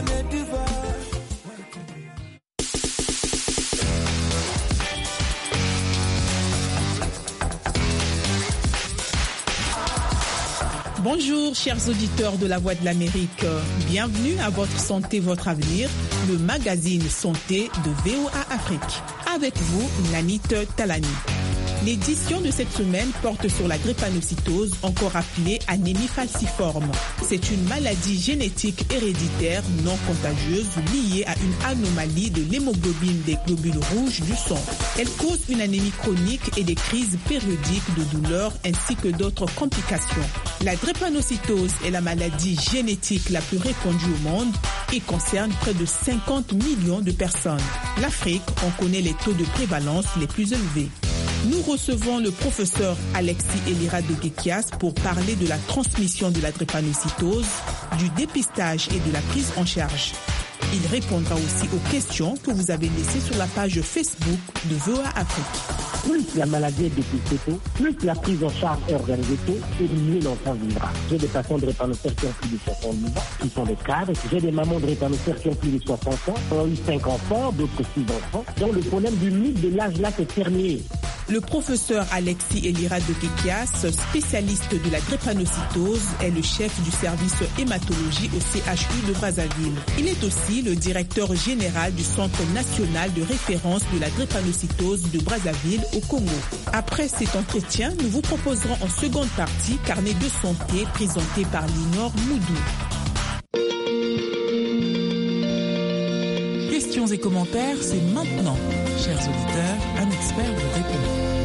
Bonjour chers auditeurs de la Voix de l'Amérique, bienvenue à Votre Santé, Votre Avenir, le magazine Santé de VOA Afrique. Avec vous, Nanit Talani. L'édition de cette semaine porte sur la drépanocytose, encore appelée anémie falciforme. C'est une maladie génétique héréditaire non contagieuse liée à une anomalie de l'hémoglobine des globules rouges du sang. Elle cause une anémie chronique et des crises périodiques de douleur ainsi que d'autres complications. La drépanocytose est la maladie génétique la plus répandue au monde et concerne près de 50 millions de personnes. L'Afrique en connaît les taux de prévalence les plus élevés. Nous recevons le professeur Alexis Elira Dokekias pour parler de la transmission de la drépanocytose, du dépistage et de la prise en charge. Il répondra aussi aux questions que vous avez laissées sur la page Facebook de VOA Afrique. Plus la maladie est dépistée tôt, plus la prise en charge est organisée tôt, et mieux l'enfant vivra. J'ai des patients de drépanocytaires qui ont plus de 70 ans, qui sont des cadres. J'ai des mamans de drépanocytaires qui ont plus de 60 ans, qui ont eu 5 enfants, d'autres 6 enfants. Donc le problème du mythe de l'âge là, c'est terminé. Le professeur Alexis Elira Dokekias, spécialiste de la drépanocytose, est le chef du service hématologie au CHU de Brazzaville. Il est aussi le directeur général du Centre national de référence de la drépanocytose de Brazzaville au Congo. Après cet entretien, nous vous proposerons en seconde partie Carnet de santé présenté par Linor Moudou. Questions et commentaires, c'est maintenant. Chers auditeurs, un expert vous répond.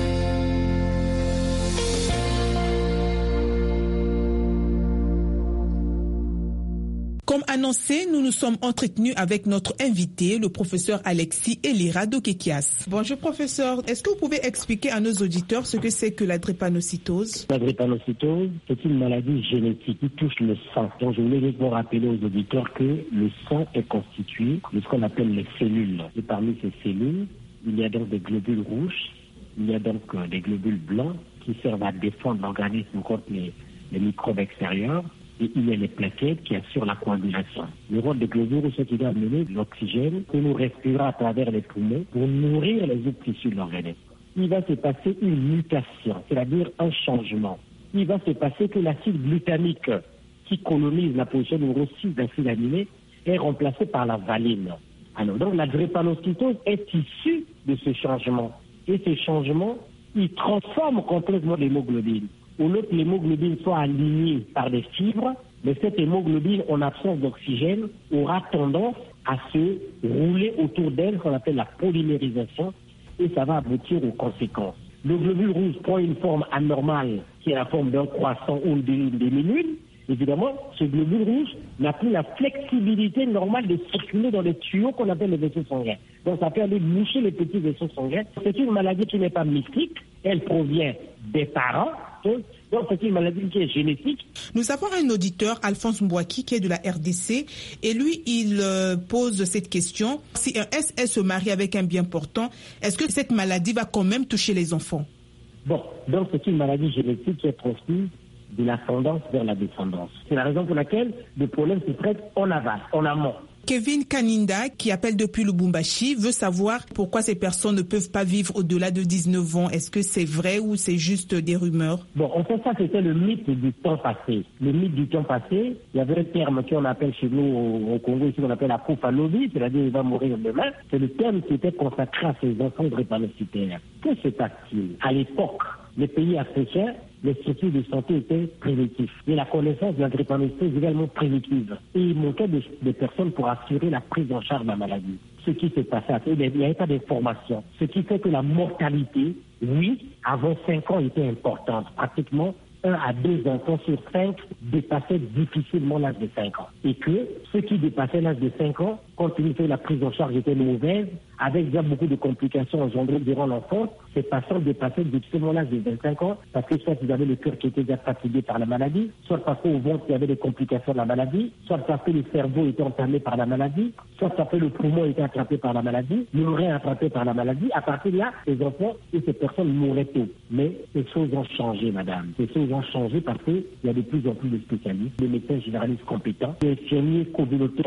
Comme annoncé, nous nous sommes entretenus avec notre invité, le professeur Alexis Elira Dokekias. Bonjour professeur, est-ce que vous pouvez expliquer à nos auditeurs ce que c'est que la drépanocytose? La drépanocytose, c'est une maladie génétique qui touche le sang. Donc je voulais uniquement rappeler aux auditeurs que le sang est constitué de ce qu'on appelle les cellules. Et parmi ces cellules, il y a donc des globules rouges, il y a donc des globules blancs qui servent à défendre l'organisme contre les microbes extérieurs. Et il y a les plaquettes qui assurent la coagulation. Le rôle des globules rouges, c'est qu'il doit amener l'oxygène que nous respirons à travers les poumons pour nourrir les autres tissus de l'organisme. Il va se passer une mutation, c'est-à-dire un changement. Il va se passer que l'acide glutamique qui colonise la position numéro 6 d'acide aminé est remplacé par la valine. Alors donc la drépanocytose est issue de ce changement. Et ce changement, il transforme complètement l'hémoglobine. Au lieu que l'hémoglobine soit alignée par des fibres, mais cette hémoglobine, en absence d'oxygène, aura tendance à se rouler autour d'elle, ce qu'on appelle la polymérisation, et ça va aboutir aux conséquences. Le globule rouge prend une forme anormale, qui est la forme d'un croissant ou d'une demi-lune. Évidemment, ce globule rouge n'a plus la flexibilité normale de circuler dans les tuyaux qu'on appelle les vaisseaux sanguins. Donc ça peut aller boucher les petits vaisseaux sanguins. C'est une maladie qui n'est pas mystique, elle provient des parents. Donc c'est une maladie qui est génétique. Nous avons un auditeur, Alphonse Mbouaki, qui est de la RDC, et lui, il pose cette question. Si un SS se marie avec un bien portant, est-ce que cette maladie va quand même toucher les enfants? Bon, donc c'est une maladie génétique qui est transmise de l'ascendance vers la descendance. C'est la raison pour laquelle le problème se traite en aval, en amont. Kevin Kaninda, qui appelle depuis Lubumbashi, veut savoir pourquoi ces personnes ne peuvent pas vivre au-delà de 19 ans. Est-ce que c'est vrai ou c'est juste des rumeurs? Bon, en fait, ça, c'était le mythe du temps passé. Le mythe du temps passé, il y avait un terme qu'on appelle chez nous au Congo, ici, on appelle la koufalobi, c'est-à-dire il va mourir demain. C'est le terme qui était consacré à ces enfants drépanocytaires. Que se passe-t-il? À l'époque, les pays africains, les structures de santé étaient préventives. Et la connaissance de la drépanocytose est également préventive. Et il manquait de personnes pour assurer la prise en charge de la maladie. Ce qui s'est passé, il n'y avait pas d'information. Ce qui fait que la mortalité, oui, avant 5 ans, était importante. Pratiquement 1 à 2 enfants sur 5 dépassaient difficilement l'âge de 5 ans. Et que ceux qui dépassaient l'âge de 5 ans, compte tenu que la prise en charge était mauvaise, avec déjà beaucoup de complications engendrées durant l'enfance, ces patients dépassaient difficilement l'âge de 25 ans parce que soit ils avaient le cœur qui était déjà fatigué par la maladie, soit parce qu'au ventre il y avait des complications de la maladie, soit parce que le cerveau était entamé par la maladie, soit parce que le poumon était attrapé par la maladie, l'oreille attrapé par la maladie. À partir de là, ces enfants et ces personnes mouraient tôt. Mais ces choses ont changé, madame. Ces choses ont changé parce qu'il y a de plus en plus de spécialistes, de médecins généralistes compétents, des infirmiers communautaires